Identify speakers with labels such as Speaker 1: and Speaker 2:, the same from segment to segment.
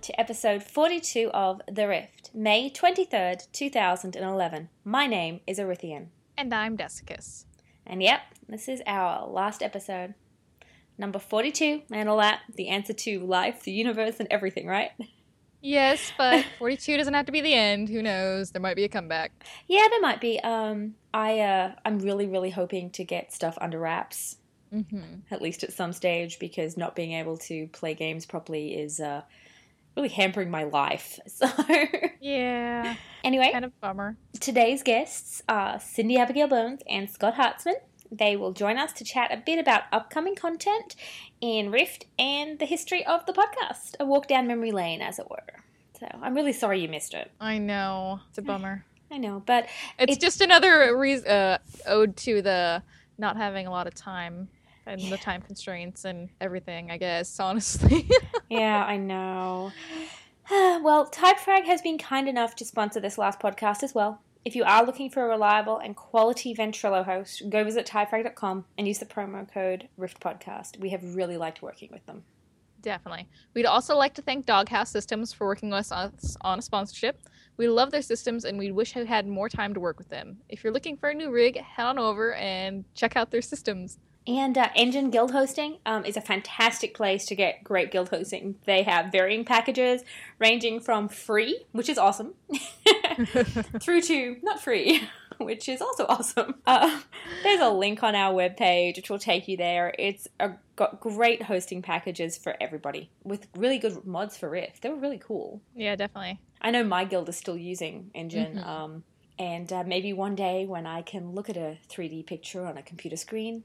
Speaker 1: to episode 42 of The Rift, May 23rd, 2011. My name is Arithian.
Speaker 2: And I'm Dessicus.
Speaker 1: And yep, this is our last episode. Number 42 and all that, the answer to life, the universe, and everything, right?
Speaker 2: Yes, but 42 doesn't have to be the end. Who knows? There might be a comeback.
Speaker 1: Yeah, there might be. I'm really hoping to get stuff under wraps. At least at some stage, because not being able to play games properly is really hampering my life. So
Speaker 2: yeah.
Speaker 1: Anyway,
Speaker 2: kind of bummer.
Speaker 1: Today's guests are Cindy Abigail Bones and Scott Hartzman. They will join us to chat a bit about upcoming content in Rift and the history of the podcast. A walk down memory lane, as it were. So I'm really sorry you missed it.
Speaker 2: I know. It's a bummer.
Speaker 1: I know, but
Speaker 2: it's just another ode to the not having a lot of time. And the time constraints and everything, I guess, honestly.
Speaker 1: Yeah, I know. Well, Typefrag has been kind enough to sponsor this last podcast as well. If you are looking for a reliable and quality Ventrilo host, go visit typefrag.com and use the promo code RIFTPODCAST. We have really liked working with them.
Speaker 2: Definitely. We'd also like to thank Doghouse Systems for working with us on a sponsorship. We love their systems, and we wish we had more time to work with them. If you're looking for a new rig, head on over and check out their systems.
Speaker 1: And Engine Guild Hosting is a fantastic place to get great guild hosting. They have varying packages ranging from free, which is awesome, through to not free, which is also awesome. There's a link on our webpage which will take you there. It's got great hosting packages for everybody with really good mods for Rift. They were really cool.
Speaker 2: Yeah, definitely.
Speaker 1: I know my guild is still using Engine. And maybe one day when I can look at a 3D picture on a computer screen.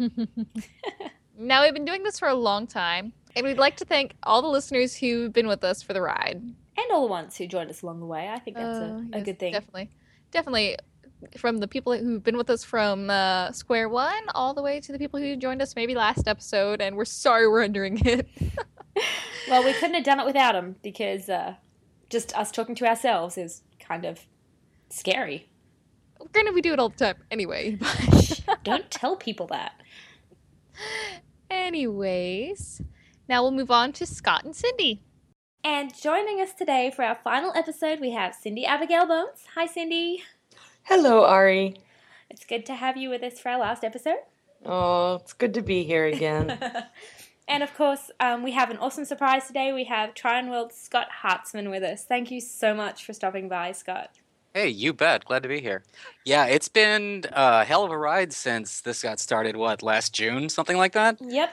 Speaker 2: Now, we've been doing this for a long time, and we'd like to thank all the listeners who've been with us for the ride.
Speaker 1: And all the ones who joined us along the way. I think that's a good thing.
Speaker 2: Definitely. From the people who've been with us from square one all the way to the people who joined us maybe last episode, and we're sorry we're undoing it.
Speaker 1: Well, we couldn't have done it without them, because just us talking to ourselves is kind of scary.
Speaker 2: Granted, we do it all the time anyway.
Speaker 1: Don't tell people that.
Speaker 2: Anyways, now we'll move on to Scott and Cindy.
Speaker 1: And joining us today for our final episode, we have Cindy Abigail Bones. Hi, Cindy.
Speaker 3: Hello, Ari.
Speaker 1: It's good to have you with us for our last episode.
Speaker 3: Oh, it's good to be here again.
Speaker 1: And of course, we have an awesome surprise today. We have Tryon World's Scott Hartzman with us. Thank you so much for stopping by, Scott.
Speaker 4: Hey, you bet. Glad to be here. Yeah, it's been a hell of a ride since this got started, last June? Something like that?
Speaker 1: Yep.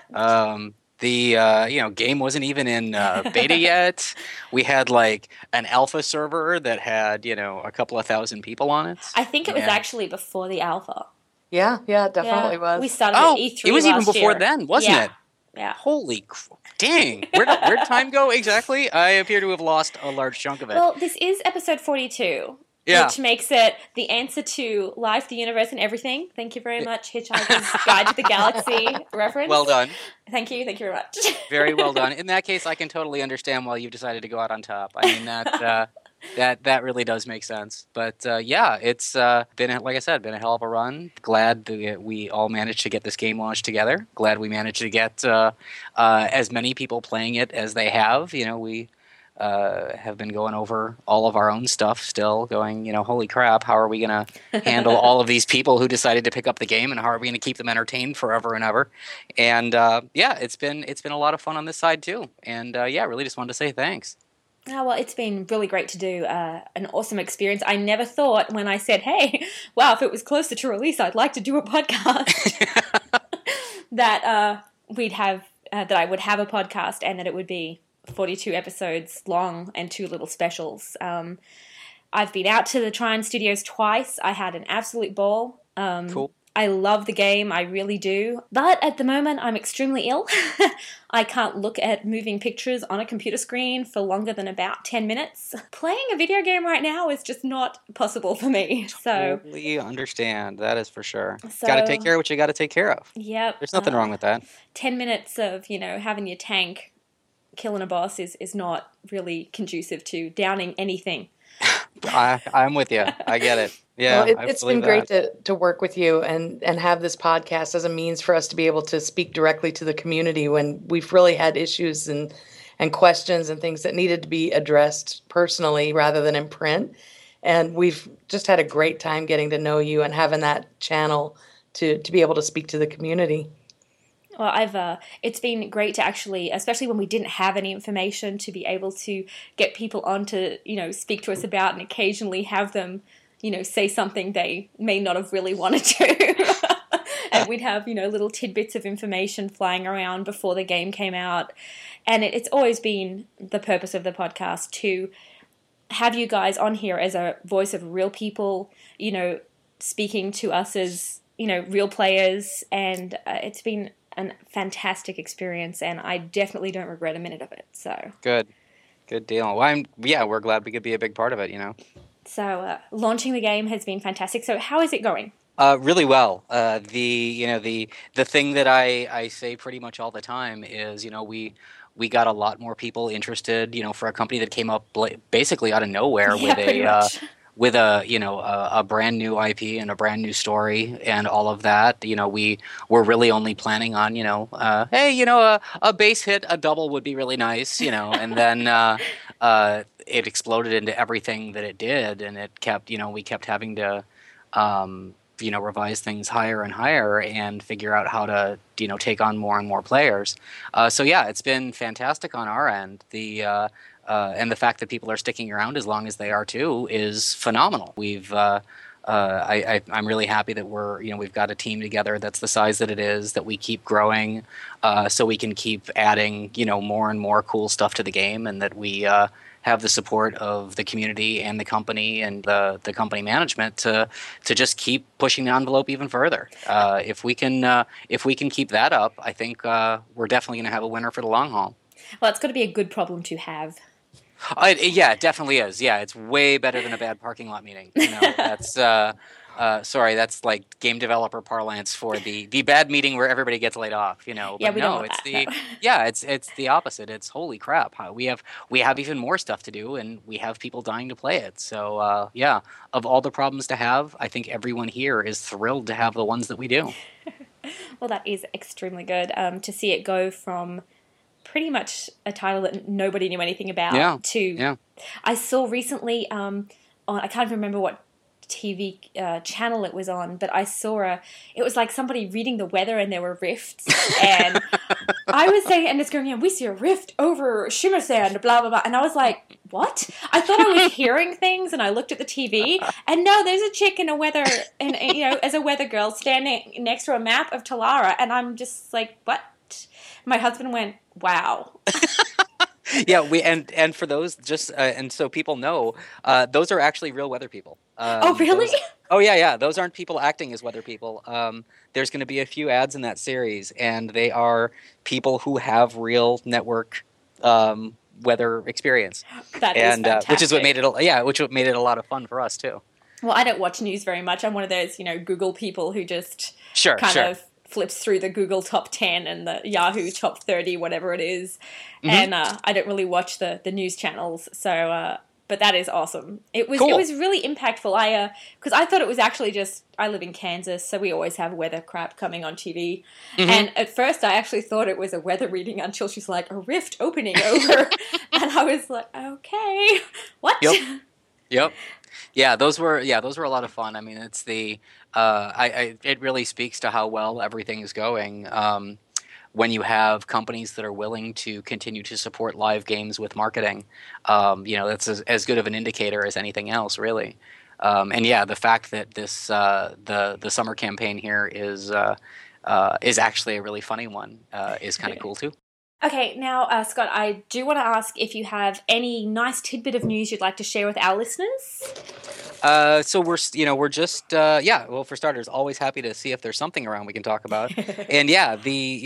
Speaker 4: The game wasn't even in beta yet. We had an alpha server that had, a couple of thousand people on it.
Speaker 1: I think it was actually before the alpha.
Speaker 3: Yeah, it definitely was.
Speaker 1: We started at E3
Speaker 4: it was even before
Speaker 1: year.
Speaker 4: Then, wasn't it?
Speaker 1: Yeah.
Speaker 4: Holy dang. Where'd time go exactly? I appear to have lost a large chunk of it.
Speaker 1: Well, this is episode 42.
Speaker 4: Yeah.
Speaker 1: Which makes it the answer to life, the universe, and everything. Thank you very much, Hitchhiker's Guide to the Galaxy reference.
Speaker 4: Well done.
Speaker 1: Thank you very much.
Speaker 4: Very well done. In that case, I can totally understand why you've decided to go out on top. I mean, that really does make sense. But it's been, like I said, been a hell of a run. Glad that we all managed to get this game launched together. Glad we managed to get as many people playing it as they have. We have been going over all of our own stuff still, going, holy crap, how are we going to handle all of these people who decided to pick up the game, and how are we going to keep them entertained forever and ever? And it's been a lot of fun on this side too. And really just wanted to say thanks.
Speaker 1: Oh, well, it's been really great to do, an awesome experience. I never thought when I said, hey, wow, if it was closer to release, I'd like to do a podcast, that I would have a podcast and that it would be 42 episodes long and 2 little specials. I've been out to the Tryon Studios twice. I had an absolute ball.
Speaker 4: Cool.
Speaker 1: I love the game, I really do. But at the moment, I'm extremely ill. I can't look at moving pictures on a computer screen for longer than about 10 minutes. Playing a video game right now is just not possible for me. So
Speaker 4: totally understand. That is for sure.
Speaker 1: So,
Speaker 4: got to take care of what you got to take care of.
Speaker 1: Yep.
Speaker 4: There's nothing wrong with that.
Speaker 1: 10 minutes of, having your tank killing a boss is not really conducive to downing anything.
Speaker 4: I'm with you. I get it. Yeah,
Speaker 3: well, it's been great to work with you and have this podcast as a means for us to be able to speak directly to the community when we've really had issues and and questions and things that needed to be addressed personally rather than in print. And we've just had a great time getting to know you and having that channel to be able to speak to the community.
Speaker 1: Well, it's been great to actually, especially when we didn't have any information, to be able to get people on to, speak to us about, and occasionally have them, say something they may not have really wanted to. And we'd have, little tidbits of information flying around before the game came out. And it's always been the purpose of the podcast to have you guys on here as a voice of real people, speaking to us as, real players. And it's been a fantastic experience, and I definitely don't regret a minute of it. So
Speaker 4: Good deal. Well, we're glad we could be a big part of it,
Speaker 1: So launching the game has been fantastic. So how is it going?
Speaker 4: Really well. The thing that I say pretty much all the time is, we got a lot more people interested, for a company that came up basically out of nowhere with a brand new IP and a brand new story and all of that. We were really only planning on, hey, a base hit, a double would be really nice, and then it exploded into everything that it did, and it kept, we kept having to revise things higher and higher and figure out how to, take on more and more players. So yeah, it's been fantastic on our end. And the fact that people are sticking around as long as they are too is phenomenal. I'm really happy that we've got a team together that's the size that it is, that we keep growing, so we can keep adding, more and more cool stuff to the game, and that we have the support of the community and the company and the company management to just keep pushing the envelope even further. If we can keep that up, I think we're definitely going to have a winner for the long haul.
Speaker 1: Well, it's got to be a good problem to have.
Speaker 4: Yeah, it definitely is. Yeah, it's way better than a bad parking lot meeting. That's that's like game developer parlance for the bad meeting where everybody gets laid off. But
Speaker 1: yeah, we don't
Speaker 4: it's
Speaker 1: that.
Speaker 4: it's the opposite. It's holy crap. We have even more stuff to do, and we have people dying to play it. So of all the problems to have, I think everyone here is thrilled to have the ones that we do.
Speaker 1: Well, that is extremely good to see it go from pretty much a title that nobody knew anything about to I saw recently on, I can't remember what TV channel it was on, but I saw it was like somebody reading the weather and there were rifts, and I was saying, and it's going, we see a rift over Shimmer Sand, blah blah blah, and I was like, what? I thought I was hearing things, and I looked at the TV, and no, there's a chick in a weather, and as a weather girl standing next to a map of Talara, and I'm just like, what? My husband went, wow.
Speaker 4: Yeah, and for those, just and so people know, those are actually real weather people.
Speaker 1: Oh, really?
Speaker 4: Yeah. Those aren't people acting as weather people. There's going to be a few ads in that series, and they are people who have real network weather experience.
Speaker 1: That is fantastic.
Speaker 4: Which is what made it a lot of fun for us too.
Speaker 1: Well, I don't watch news very much. I'm one of those, Google people who just kind of flips through the Google top 10 and the Yahoo top 30, whatever it is. Mm-hmm. And I don't really watch the news channels. So, but that is awesome. It was really impactful. Because I thought it was actually just, I live in Kansas, so we always have weather crap coming on TV. Mm-hmm. And at first I actually thought it was a weather reading until she's like, a rift opening over. And I was like, okay, what?
Speaker 4: Yep. Yeah, those were a lot of fun. I mean, it's it really speaks to how well everything is going. When you have companies that are willing to continue to support live games with marketing, that's as good of an indicator as anything else, really. And yeah, the fact that this the summer campaign here is actually a really funny one is kind of cool too.
Speaker 1: Okay, now, Scott, I do want to ask if you have any nice tidbit of news you'd like to share with our listeners.
Speaker 4: So we're just well, for starters, always happy to see if there's something around we can talk about. And yeah, the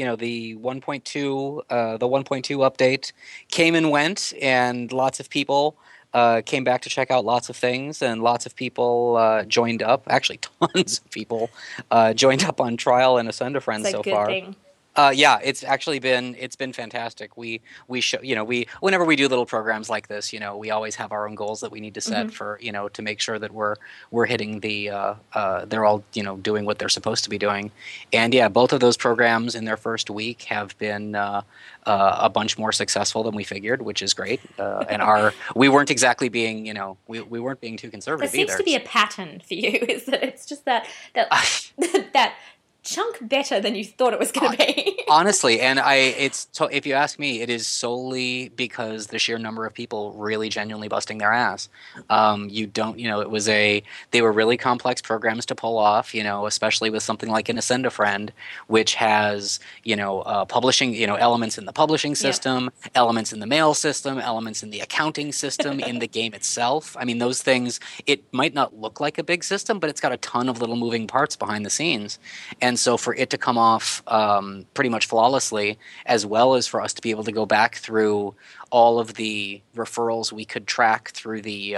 Speaker 4: 1.2 update came and went, and lots of people came back to check out lots of things, and lots of people joined up. Actually, tons of people joined up on Trial and Ascend a Friend so far. Thing. Yeah, it's been fantastic. We show, we whenever we do little programs like this, we always have our own goals that we need to set for, to make sure that we're hitting they're all, doing what they're supposed to be doing. And yeah, both of those programs in their first week have been a bunch more successful than we figured, which is great. And we weren't exactly being, we weren't being too
Speaker 1: There
Speaker 4: conservative
Speaker 1: seems
Speaker 4: either.
Speaker 1: to be a pattern for you, is that it's just that that chunk better than you thought it was going to be.
Speaker 4: Honestly, and if you ask me, it is solely because the sheer number of people really genuinely busting their ass. You don't, they were really complex programs to pull off, especially with something like an Ascend a Friend, which has, publishing, elements in the publishing system, elements in the mail system, elements in the accounting system, in the game itself. I mean, those things, it might not look like a big system, but it's got a ton of little moving parts behind the scenes. And so for it to come off pretty much flawlessly, as well as for us to be able to go back through all of the referrals we could track through the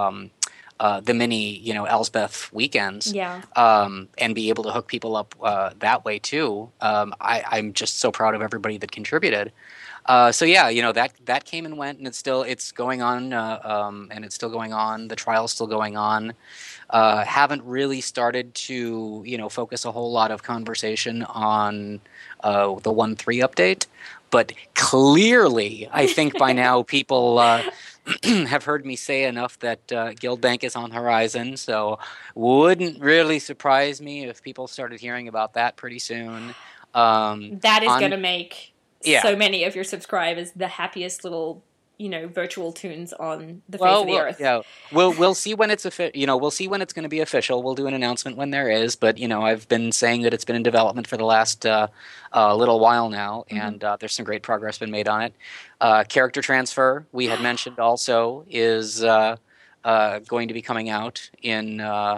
Speaker 4: mini, Elsbeth weekends, and be able to hook people up that way too. I'm just so proud of everybody that contributed. So yeah, that came and went, and it's going on, and it's still going on. The trial's still going on. Haven't really started to, focus a whole lot of conversation on the 1.3 update, but clearly, I think by now people have heard me say enough that Guildbank is on the horizon. So wouldn't really surprise me if people started hearing about that pretty soon.
Speaker 1: That is going to make so many of your subscribers the happiest little, virtual tunes on the face of the earth.
Speaker 4: Yeah, we'll see when it's we'll see when it's going to be official. We'll do an announcement when there is. But I've been saying that it's been in development for the last little while now, and there's some great progress been made on it. Character transfer, we had mentioned, also is going to be coming out in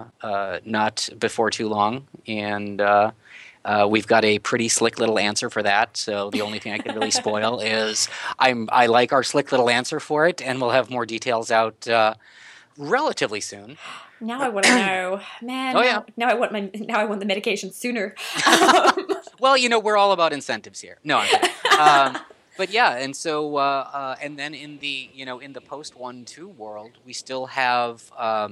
Speaker 4: not before too long, and we've got a pretty slick little answer for that. So the only thing I can really spoil is I like our slick little answer for it, and we'll have more details out relatively soon.
Speaker 1: Now I want to know, man. Now I want the medication sooner.
Speaker 4: Well, we're all about incentives here. No, I'm kidding. But yeah, and so and then in the in the post 1.2 world, we still have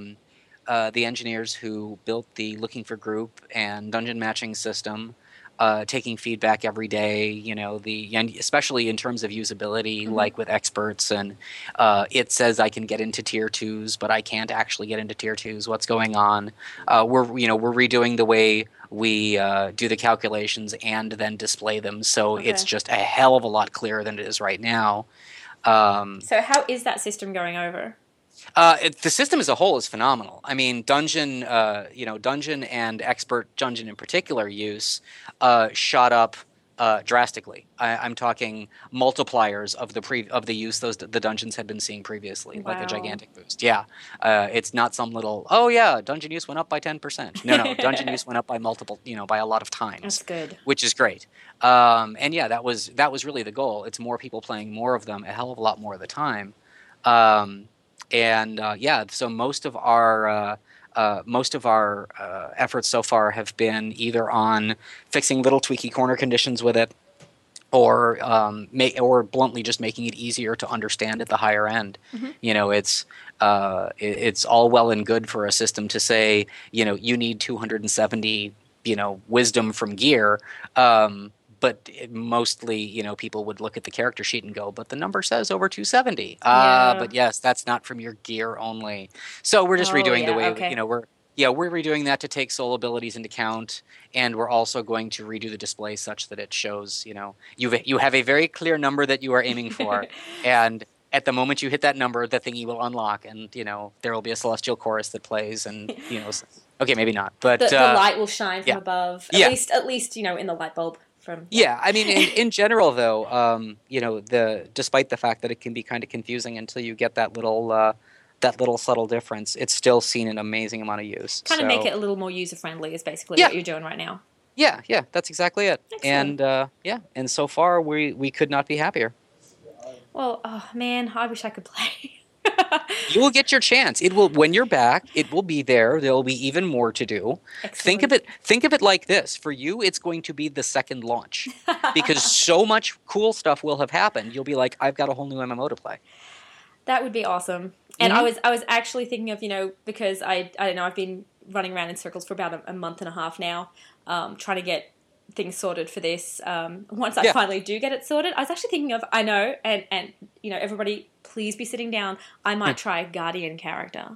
Speaker 4: the engineers who built the Looking for Group and dungeon matching system, taking feedback every day. And especially in terms of usability, like with experts, and it says I can get into tier 2s, but I can't actually get into tier 2s. What's going on? We're redoing the way we do the calculations and then display them, so it's just a hell of a lot clearer than it is right now.
Speaker 1: So how is that system going over?
Speaker 4: The system as a whole is phenomenal. I mean, dungeon and expert dungeon in particular use shot up drastically. I'm talking multipliers of the use the dungeons had been seeing previously, like a gigantic boost. Yeah, it's not some little dungeon use went up by 10%. No, dungeon use went up by multiple, by a lot of times.
Speaker 1: That's good.
Speaker 4: Which is great. And yeah, that was really the goal. It's more people playing more of them, a hell of a lot more of the time. So most of our efforts so far have been either on fixing little tweaky corner conditions with it, or bluntly just making it easier to understand at the higher end. It's all well and good for a system to say, you need 270, wisdom from gear. But mostly, people would look at the character sheet and go, but the number says over 270. But yes, that's not from your gear only. So we're just redoing the way, we're redoing that to take soul abilities into account, and we're also going to redo the display such that it shows, you have a very clear number that you are aiming for, and at the moment you hit that number, the thingy will unlock, and there will be a celestial chorus that plays, and okay, maybe not, but
Speaker 1: the light will shine from above. At least in the light bulb.
Speaker 4: I mean, in general, though, despite the fact that it can be kind of confusing until you get that little subtle difference, it's still seen an amazing amount of use.
Speaker 1: Kind of make it a little more user friendly is basically what you're doing right now.
Speaker 4: Yeah, that's exactly it.
Speaker 1: Excellent.
Speaker 4: And and so far we could not be happier.
Speaker 1: Well, oh man, I wish I could play.
Speaker 4: You will get your chance. It will when you're back. It will be there. There will be even more to do. Think of it like this. For you, it's going to be the second launch because so much cool stuff will have happened. You'll be like, I've got a whole new MMO to play.
Speaker 1: That would be awesome. And I was actually thinking of, because I don't know, I've been running around in circles for about a month and a half now, trying to get things sorted for this. Once I finally do get it sorted, I was actually thinking of, and everybody please be sitting down, I might try a Guardian character.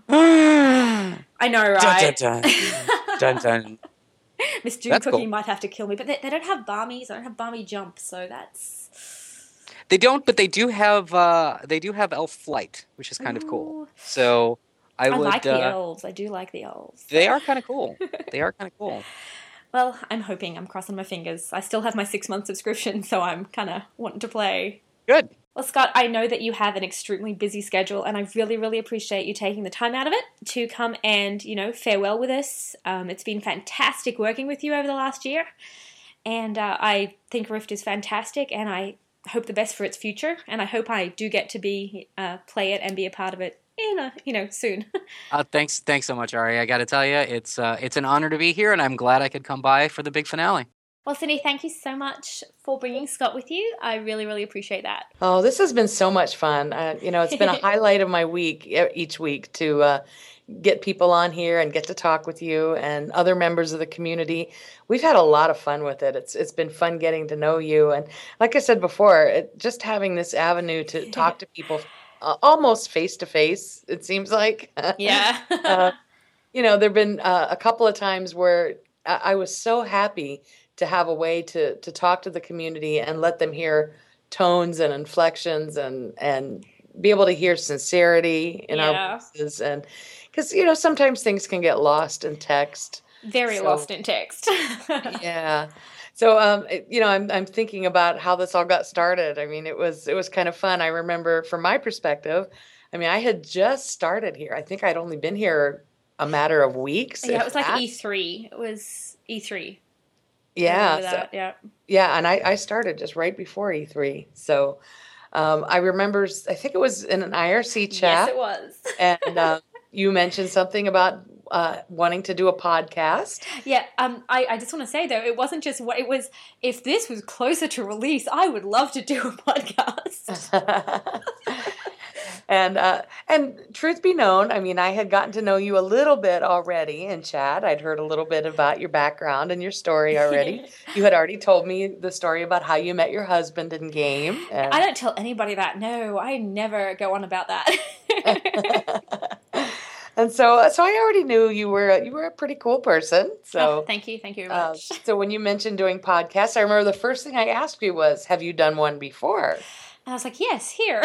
Speaker 1: I know, right?
Speaker 4: Dun, dun, dun. Dun, dun.
Speaker 1: Miss June Cookie might have to kill me, but they don't have Barmies. They don't have Barmy Jump, so that's...
Speaker 4: They don't, but they do have Elf Flight, which is kind of cool. So I would
Speaker 1: like the elves. I do like the elves.
Speaker 4: They are kind of cool. They are kind of cool.
Speaker 1: Well, I'm crossing my fingers. I still have my 6-month subscription, so I'm kind of wanting to play.
Speaker 4: Good.
Speaker 1: Well, Scott, I know that you have an extremely busy schedule, and I really, really appreciate you taking the time out of it to come and, farewell with us. It's been fantastic working with you over the last year, and I think Rift is fantastic, and I hope the best for its future, and I hope I do get to play it and be a part of it soon.
Speaker 4: Thanks so much, Ari. I got to tell you, it's an honor to be here, and I'm glad I could come by for the big finale.
Speaker 1: Well, Cindy, thank you so much for bringing Scott with you. I really, really appreciate that.
Speaker 3: Oh, this has been so much fun. It's been a highlight of my week, each week, to get people on here and get to talk with you and other members of the community. We've had a lot of fun with it. It's been fun getting to know you. And like I said before, just having this avenue to talk to people almost face-to-face, it seems like.
Speaker 1: Yeah.
Speaker 3: There have been a couple of times where I was so happy to have a way to talk to the community and let them hear tones and inflections and be able to hear sincerity in our voices. And because, sometimes things can get lost in text.
Speaker 1: Very lost in text.
Speaker 3: Yeah. So, I'm thinking about how this all got started. I mean, it was kind of fun. I remember from my perspective, I had just started here. I think I'd only been here a matter of weeks.
Speaker 1: Yeah, it was like E3. It was E3.
Speaker 3: Yeah. Yeah. And I started just right before E3. So I remember, I think it was in an IRC chat.
Speaker 1: Yes, it was.
Speaker 3: And you mentioned something about wanting to do a podcast.
Speaker 1: Yeah. I just want to say, though, it wasn't just what it was. If this was closer to release, I would love to do a podcast. And truth be known, I had gotten to know you a little bit already in chat. I'd heard a little bit about your background and your story already. You had already told me the story about how you met your husband in game. And I don't tell anybody that. No, I never go on about that.
Speaker 3: And so I already knew you were a pretty cool person. So
Speaker 1: thank you very much.
Speaker 3: So when you mentioned doing podcasts, I remember the first thing I asked you was, "Have you done one before?"
Speaker 1: And I was like, "Yes, here."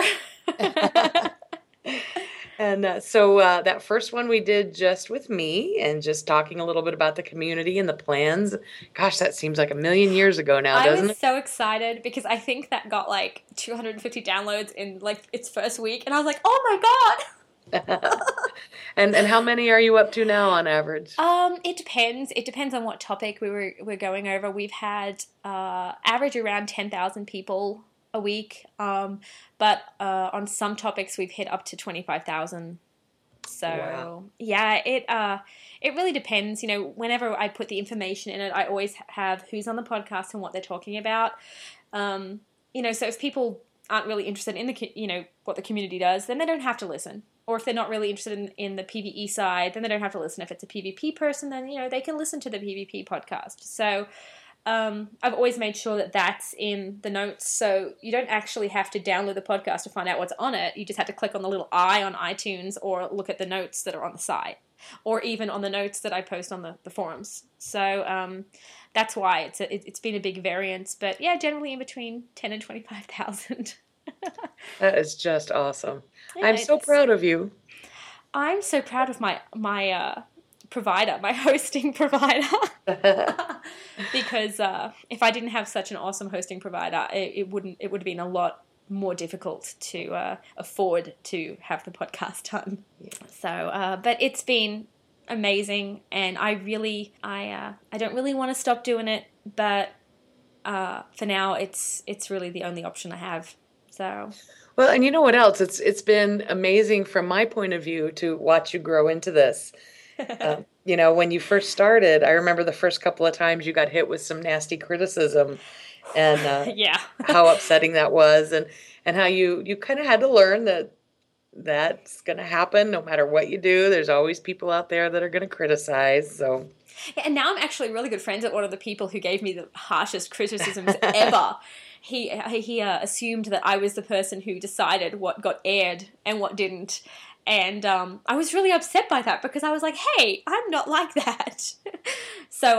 Speaker 3: And so that first one we did just with me and just talking a little bit about the community and the plans. Gosh, that seems like a million years ago now, doesn't it?
Speaker 1: I was so excited because I think that got like 250 downloads in like its first week. And I was like, oh my God.
Speaker 3: And how many are you up to now on average?
Speaker 1: It depends. It depends on what topic we're going over. We've had average around 10,000 people a week, but on some topics we've hit up to 25,000. So wow. Yeah, it really depends. Whenever I put the information in it, I always have who's on the podcast and what they're talking about. So if people aren't really interested in the what the community does, then they don't have to listen. Or if they're not really interested in the PvE side, then they don't have to listen. If it's a PvP person, then they can listen to the PvP podcast. So I've always made sure that that's in the notes, so you don't actually have to download the podcast to find out what's on it. You just have to click on the little I on iTunes or look at the notes that are on the site, or even on the notes that I post on the forums. So that's why it's been a big variance, but yeah, generally in between 10 and 25,000.
Speaker 3: That is just awesome.
Speaker 1: Yeah,
Speaker 3: I'm so proud of you.
Speaker 1: I'm so proud of my provider, my hosting provider. Because if I didn't have such an awesome hosting provider, it would have been a lot more difficult to afford to have the podcast done. Yeah. So, but it's been amazing, and I don't really want to stop doing it, but for now, it's really the only option I have. So.
Speaker 3: Well, and you know what else? It's been amazing from my point of view to watch you grow into this. When you first started, I remember the first couple of times you got hit with some nasty criticism, and
Speaker 1: Yeah.
Speaker 3: how upsetting that was, and how you kind of had to learn that that's going to happen no matter what you do. There's always people out there that are going to criticize. So,
Speaker 1: Yeah, and now I'm actually really good friends with one of the people who gave me the harshest criticisms ever. He assumed that I was the person who decided what got aired and what didn't. And I was really upset by that because I was like, hey, I'm not like that. So,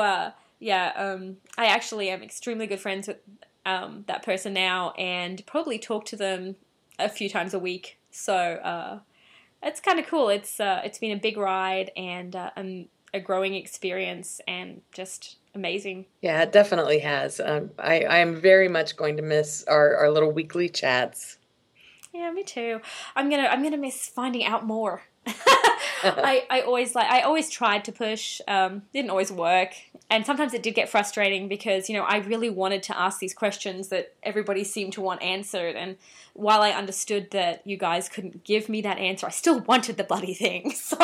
Speaker 1: I actually am extremely good friends with that person now and probably talk to them a few times a week. So it's kind of cool. It's been a big ride and a growing experience and just amazing.
Speaker 3: yeah, it definitely has. I'm very much going to miss our little weekly chats.
Speaker 1: Yeah, me too. I'm gonna miss finding out more. I always tried to push, didn't always work, and sometimes it did get frustrating because I really wanted to ask these questions that everybody seemed to want answered, and while I understood that you guys couldn't give me that answer, I still wanted the bloody thing. So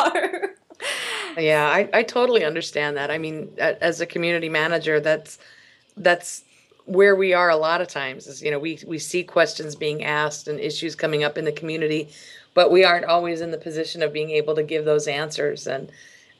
Speaker 3: Yeah, I totally understand that. I mean, as a community manager, that's where we are a lot of times is, we see questions being asked and issues coming up in the community, but we aren't always in the position of being able to give those answers. And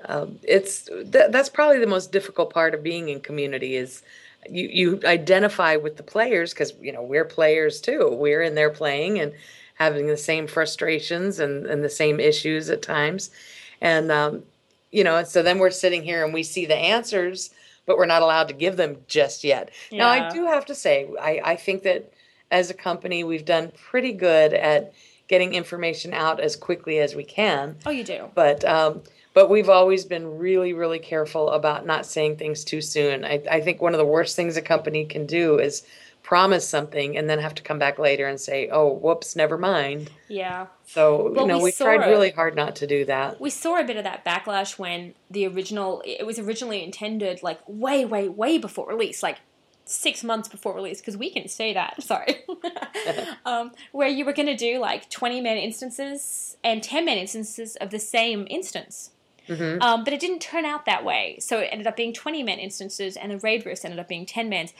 Speaker 3: that's probably the most difficult part of being in community is you identify with the players because, we're players too. We're in there playing and having the same frustrations and the same issues at times. And, so then we're sitting here and we see the answers, but we're not allowed to give them just yet. Now, I
Speaker 1: yeah.
Speaker 3: do have to say, I think that as a company, we've done pretty good at getting information out as quickly as we can.
Speaker 1: Oh, you do.
Speaker 3: But we've always been really, really careful about not saying things too soon. I think one of the worst things a company can do is promise something and then have to come back later and say, oh, whoops, never mind.
Speaker 1: Yeah.
Speaker 3: So,
Speaker 1: Well,
Speaker 3: we tried really hard not to do that.
Speaker 1: We saw a bit of that backlash when it was originally intended like way, way, way before release, like 6 months before release, because we can say that, sorry, where you were going to do like 20-man instances and 10-man instances of the same instance.
Speaker 3: Mm-hmm.
Speaker 1: But it didn't turn out that way. So it ended up being 20-man instances and the raid verse ended up being 10-mans.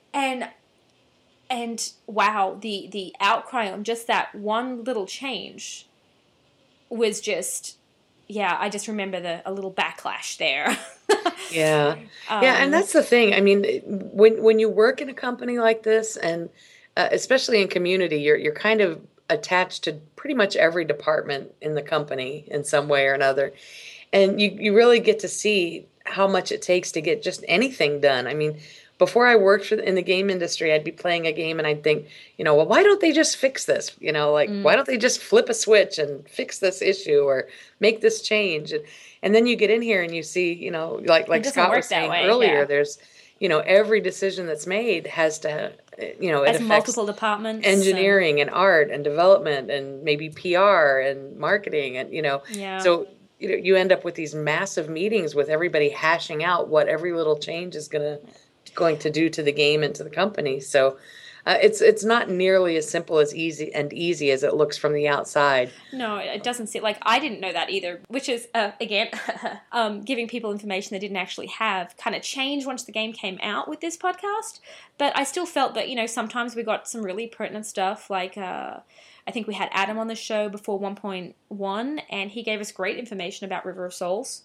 Speaker 1: And wow, the outcry on just that one little change was just, yeah, I just remember a little backlash there.
Speaker 3: Yeah. Yeah, and that's the thing. I mean, when you work in a company like this, and especially in community, you're kind of attached to pretty much every department in the company in some way or another. And you really get to see how much it takes to get just anything done. I mean, before I worked in the game industry, I'd be playing a game and I'd think, well, why don't they just fix this? Why don't they just flip a switch and fix this issue or make this change? And then you get in here and you see, like Scott was saying earlier,
Speaker 1: yeah.
Speaker 3: there's, every decision that's made has to, it
Speaker 1: As
Speaker 3: affects
Speaker 1: multiple departments.
Speaker 3: engineering and art and development and maybe PR and marketing and,
Speaker 1: Yeah.
Speaker 3: so you end up with these massive meetings with everybody hashing out what every little change is going to do to the game and to the company. So it's not nearly as simple as easy as it looks from the outside.
Speaker 1: No, it doesn't seem like I didn't know that either, which is, again, giving people information they didn't actually have kind of changed once the game came out with this podcast. But I still felt that, sometimes we got some really pertinent stuff. Like, I think we had Adam on the show before 1.1, and he gave us great information about River of Souls.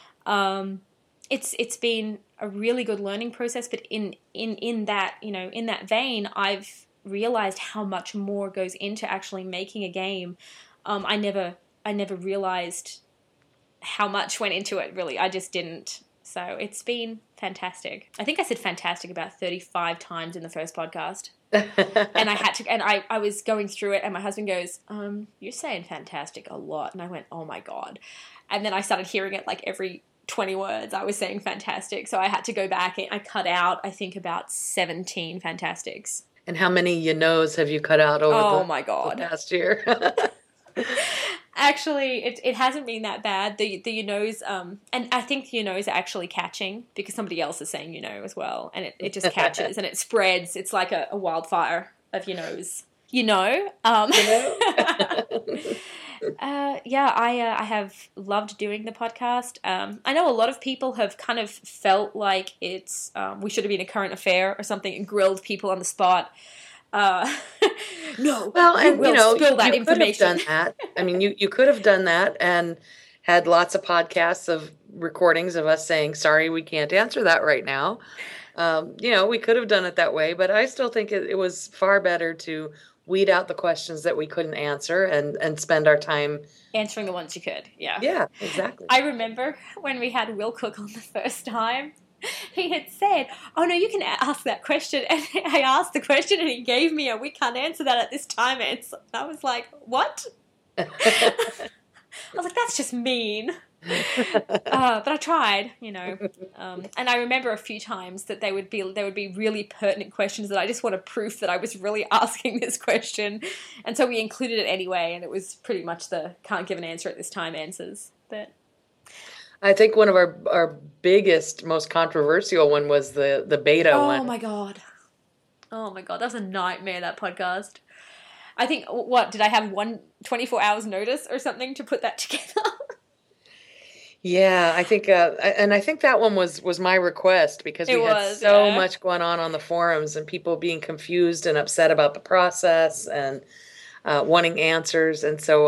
Speaker 1: It's been a really good learning process, but in that, in that vein, I've realized how much more goes into actually making a game. I never realized how much went into it, really. I just didn't. So it's been fantastic. I think I said fantastic about 35 times in the first podcast. And I was going through it and my husband goes, you're saying fantastic a lot. And I went, oh my God. And then I started hearing it like every 20 words I was saying fantastic. So I had to go back and I cut out, I think, about 17 fantastics.
Speaker 3: And how many have you cut out over
Speaker 1: my God.
Speaker 3: the past year?
Speaker 1: Actually, it hasn't been that bad. The and I think are actually catching because somebody else is saying as well. And it just catches and it spreads. It's like a wildfire of You know? Yeah, I have loved doing the podcast. I know a lot of people have kind of felt like it's we should have been a current affair or something and grilled people on the spot. No,
Speaker 3: Well, and
Speaker 1: spill that
Speaker 3: you could have
Speaker 1: information.
Speaker 3: done that. I mean, you could have done that and had lots of podcasts of recordings of us saying, "Sorry, we can't answer that right now." We could have done it that way, but I still think it was far better to weed out the questions that we couldn't answer and spend our time
Speaker 1: Answering the ones you could, yeah.
Speaker 3: Yeah, exactly.
Speaker 1: I remember when we had Will Cook on the first time, he had said, "Oh no, you can ask that question," and I asked the question and he gave me a "we can't answer that at this time" answer. I was like, what? I was like, that's just mean. But I tried, and I remember a few times that there would be really pertinent questions that I just wanted proof that I was really asking this question, and so we included it anyway. And it was pretty much the "can't give an answer at this time" answers. But
Speaker 3: I think one of our biggest, most controversial one was the beta one.
Speaker 1: oh my god, that was a nightmare. That podcast. I think what did I have 24 hours notice or something to put that together?
Speaker 3: Yeah, I think, and I think that one was my request because we had so much going on the forums and people being confused and upset about the process and wanting answers, and so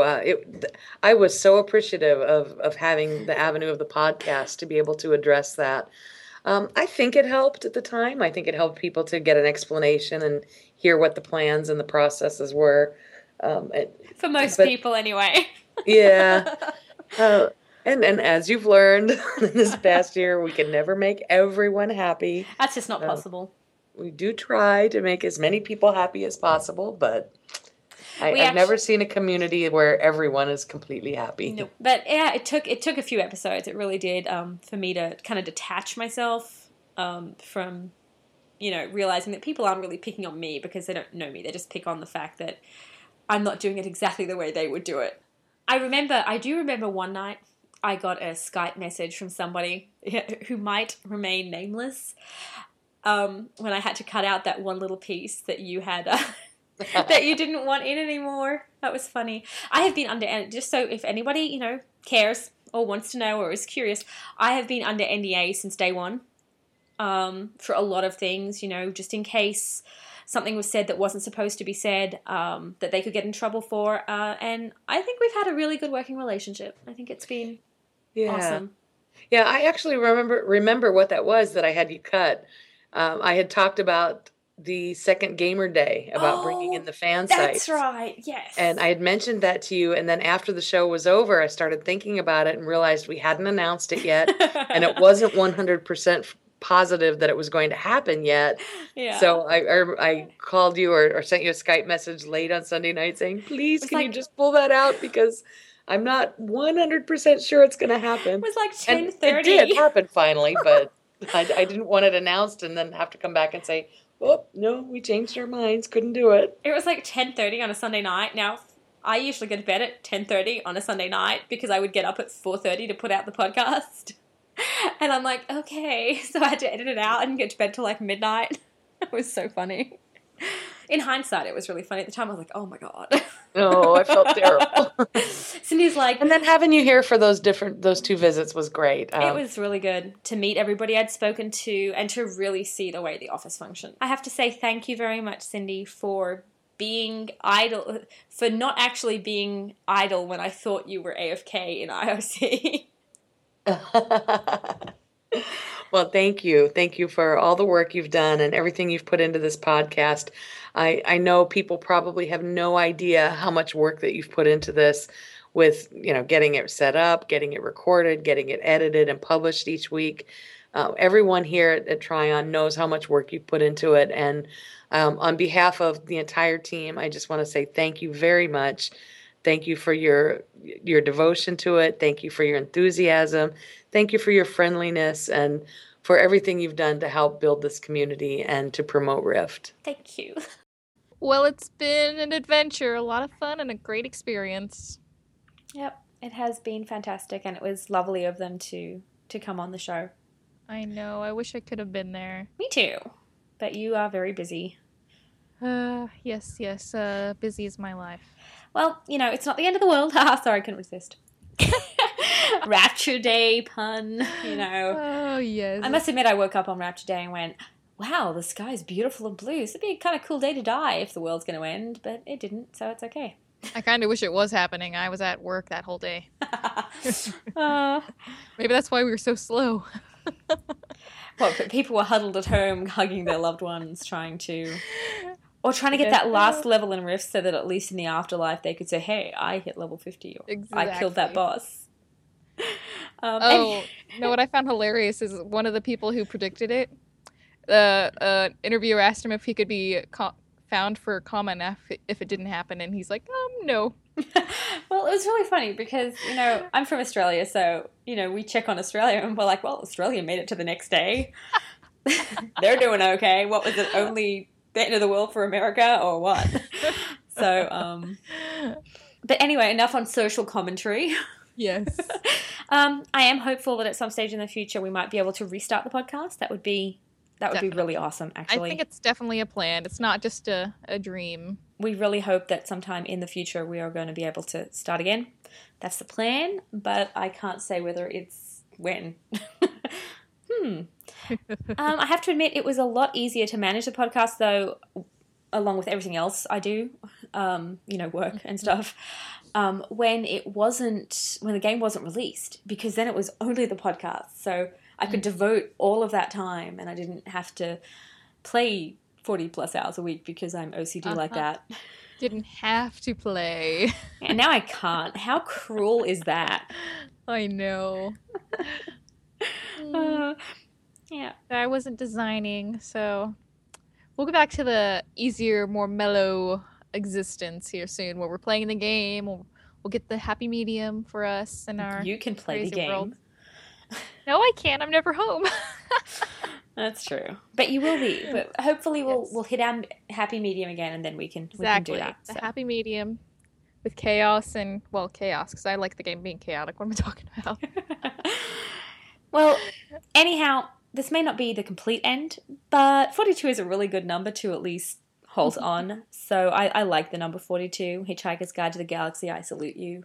Speaker 3: I was so appreciative of having the avenue of the podcast to be able to address that. I think it helped at the time. I think it helped people to get an explanation and hear what the plans and the processes were.
Speaker 1: For most people, anyway.
Speaker 3: Yeah. And as you've learned in this past year, we can never make everyone happy.
Speaker 1: That's just not possible.
Speaker 3: We do try to make as many people happy as possible, but I've never seen a community where everyone is completely happy.
Speaker 1: No, but yeah, it took a few episodes. It really did for me to kind of detach myself from, realizing that people aren't really picking on me because they don't know me. They just pick on the fact that I'm not doing it exactly the way they would do it. I do remember one night I got a Skype message from somebody who might remain nameless when I had to cut out that one little piece that you had that you didn't want in anymore. That was funny. I have been under, just so if anybody, cares or wants to know or is curious, I have been under NDA since day one for a lot of things, just in case something was said that wasn't supposed to be said, that they could get in trouble for. And I think we've had a really good working relationship. I think it's been awesome.
Speaker 3: Yeah, I actually remember what that was that I had you cut. I had talked about the second Gamer Day, about bringing in the fan sites.
Speaker 1: That's right, yes.
Speaker 3: And I had mentioned that to you, and then after the show was over, I started thinking about it and realized we hadn't announced it yet, and it wasn't 100% positive that it was going to happen yet.
Speaker 1: Yeah.
Speaker 3: So I called you or sent you a Skype message late on Sunday night saying, please, can you just pull that out because I'm not 100% sure it's going to happen.
Speaker 1: It was like 10:30.
Speaker 3: And it did happen finally, but I didn't want it announced and then have to come back and say, oh, no, we changed our minds, couldn't do it.
Speaker 1: It was like 10:30 on a Sunday night. Now, I usually go to bed at 10:30 on a Sunday night because I would get up at 4:30 to put out the podcast. And I'm like, okay. So I had to edit it out and get to bed till like midnight. It was so funny. In hindsight, it was really funny. At the time, I was like, oh my God.
Speaker 3: Oh, I felt terrible.
Speaker 1: Cindy's like...
Speaker 3: And then having you here for those two visits was great.
Speaker 1: It was really good to meet everybody I'd spoken to and to really see the way the office functioned. I have to say thank you very much, Cindy, for being idle, for not actually being idle when I thought you were AFK in IOC.
Speaker 3: Well, thank you. Thank you for all the work you've done and everything you've put into this podcast. I know people probably have no idea how much work that you've put into this with, getting it set up, getting it recorded, getting it edited and published each week. Everyone here at Tryon knows how much work you've put into it. And on behalf of the entire team, I just want to say thank you very much. Thank you for your devotion to it. Thank you for your enthusiasm. Thank you for your friendliness and for everything you've done to help build this community and to promote Rift.
Speaker 1: Thank you.
Speaker 2: Well, it's been an adventure, a lot of fun, and a great experience.
Speaker 1: Yep, it has been fantastic, and it was lovely of them to come on the show.
Speaker 2: I know. I wish I could have been there.
Speaker 1: Me too. But you are very busy.
Speaker 2: Yes. Busy is my life.
Speaker 1: Well, it's not the end of the world. Sorry, I couldn't resist. Rapture Day pun,
Speaker 2: Oh, yes.
Speaker 1: I must admit I woke up on Rapture Day and went, wow, the sky's beautiful and blue. This would be a kind of cool day to die if the world's going to end, but it didn't, so it's okay.
Speaker 2: I kind of wish it was happening. I was at work that whole day.
Speaker 1: uh,
Speaker 2: Maybe that's why we were so slow.
Speaker 1: but people were huddled at home, hugging their loved ones, trying to get that last level in Rift so that at least in the afterlife they could say, hey, I hit level 50, or
Speaker 2: Exactly.
Speaker 1: I killed that boss.
Speaker 2: No, what I found hilarious is one of the people who predicted it, the interviewer asked him if he could be found for Common F if it didn't happen, and he's like, no.
Speaker 1: Well, it was really funny because, I'm from Australia, so, we check on Australia and we're like, well, Australia made it to the next day. They're doing okay. What was it, only the end of the world for America or what? So, but anyway, enough on social commentary.
Speaker 2: Yes.
Speaker 1: I am hopeful that at some stage in the future we might be able to restart the podcast. That would be really awesome, actually.
Speaker 2: I think it's definitely a plan. It's not just a dream.
Speaker 1: We really hope that sometime in the future we are going to be able to start again. That's the plan, but I can't say whether it's when. I have to admit it was a lot easier to manage the podcast, though, along with everything else I do, work and stuff, when the game wasn't released, because then it was only the podcast. So I could devote all of that time and I didn't have to play 40 plus hours a week because I'm OCD like that.
Speaker 2: Didn't have to play.
Speaker 1: And now I can't. How cruel is that?
Speaker 2: I know.
Speaker 1: Yeah.
Speaker 2: I wasn't designing, so we'll go back to the easier, more mellow existence here soon, where we're playing the game. We'll get the happy medium for us and our
Speaker 1: You can play the
Speaker 2: crazy
Speaker 1: game.
Speaker 2: world. No, I can't. I'm never home.
Speaker 1: That's true. But you will be. But hopefully
Speaker 2: Yes.
Speaker 1: we'll hit our happy medium again, and then we can do
Speaker 2: Exactly.
Speaker 1: that.
Speaker 2: The
Speaker 1: So.
Speaker 2: happy medium with chaos chaos, because I like the game being chaotic. What am I talking about?
Speaker 1: Well, anyhow, this may not be the complete end, but 42 is a really good number to at least hold on. So I like the number 42. Hitchhiker's Guide to the Galaxy, I salute you.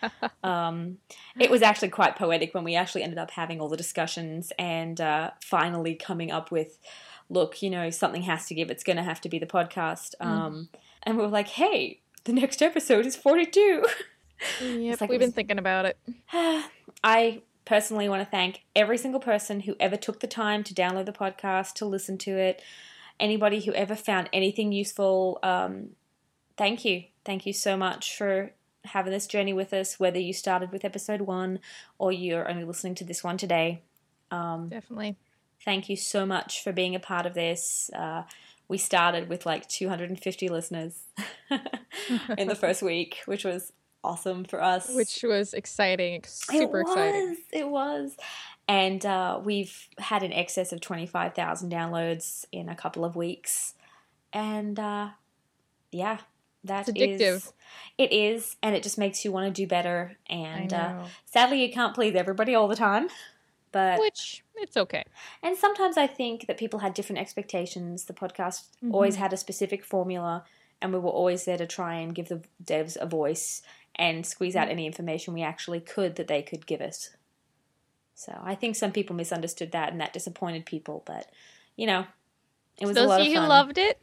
Speaker 1: It was actually quite poetic when we actually ended up having all the discussions and finally coming up with, look, something has to give. It's going to have to be the podcast. And we were like, hey, the next episode is 42.
Speaker 2: Yep, we've been thinking about it.
Speaker 1: I personally want to thank every single person who ever took the time to download the podcast, to listen to it. Anybody who ever found anything useful, thank you. Thank you so much for having this journey with us, whether you started with episode 1 or you're only listening to this one today.
Speaker 2: Definitely.
Speaker 1: Thank you so much for being a part of this. We started with like 250 listeners in the first week, which was awesome for us.
Speaker 2: Which was exciting, super exciting.
Speaker 1: It was. And we've had in excess of 25,000 downloads in a couple of weeks. And yeah, that
Speaker 2: It's addictive.
Speaker 1: It is, and it just makes you want to do better. And
Speaker 2: I know.
Speaker 1: Sadly, you can't please everybody all the time. But
Speaker 2: Which, it's okay.
Speaker 1: and sometimes I think that people had different expectations. The podcast always had a specific formula, and we were always there to try and give the devs a voice and squeeze out any information we actually could that they could give us. So I think some people misunderstood that, and that disappointed people. But, it was a
Speaker 2: Those
Speaker 1: lot
Speaker 2: of
Speaker 1: of
Speaker 2: you
Speaker 1: fun.
Speaker 2: who loved it,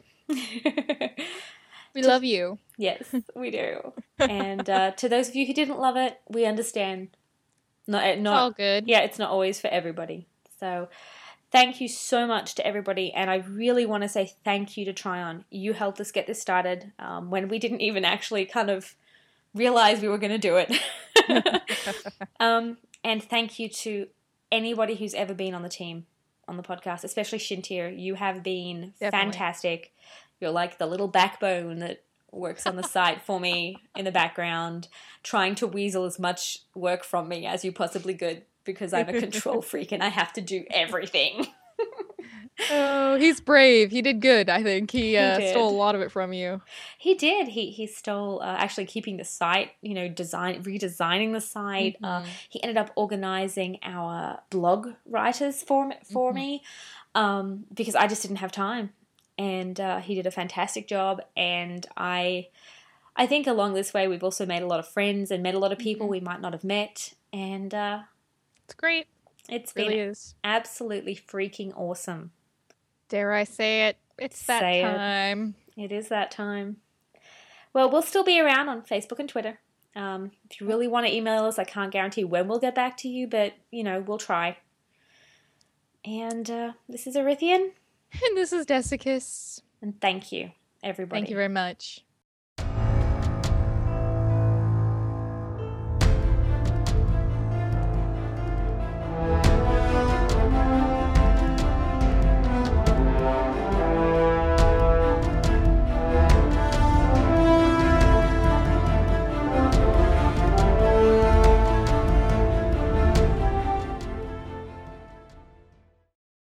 Speaker 2: we love you.
Speaker 1: Yes, we do. And to those of you who didn't love it, we understand.
Speaker 2: It's all good.
Speaker 1: Yeah, it's not always for everybody. So thank you so much to everybody. And I really want to say thank you to Tryon. You helped us get this started when we didn't even actually kind of realize we were going to do it. And thank you to anybody who's ever been on the team, on the podcast, especially Shintir. You have been
Speaker 2: Definitely.
Speaker 1: fantastic. You're like the little backbone that works on the site for me in the background, trying to weasel as much work from me as you possibly could, because I'm a control freak and I have to do everything.
Speaker 2: Oh, he's brave. He did good, I think. He
Speaker 1: did.
Speaker 2: stole a lot of it from you.
Speaker 1: He did. He stole actually keeping the site, redesigning the site. He ended up organizing our blog writers for me because I just didn't have time. and he did a fantastic job. And I think along this way we've also made a lot of friends and met a lot of people we might not have met, and
Speaker 2: It's great.
Speaker 1: it's
Speaker 2: It really
Speaker 1: been
Speaker 2: is.
Speaker 1: absolutely freaking awesome.
Speaker 2: Dare I say it? It's that
Speaker 1: Say it.
Speaker 2: time.
Speaker 1: It is that time. Well, we'll still be around on Facebook and Twitter. If you really want to email us, I can't guarantee when we'll get back to you, but, we'll try. And this is Arithian,
Speaker 2: And this is Dessicus.
Speaker 1: and thank you, everybody.
Speaker 2: Thank you very much.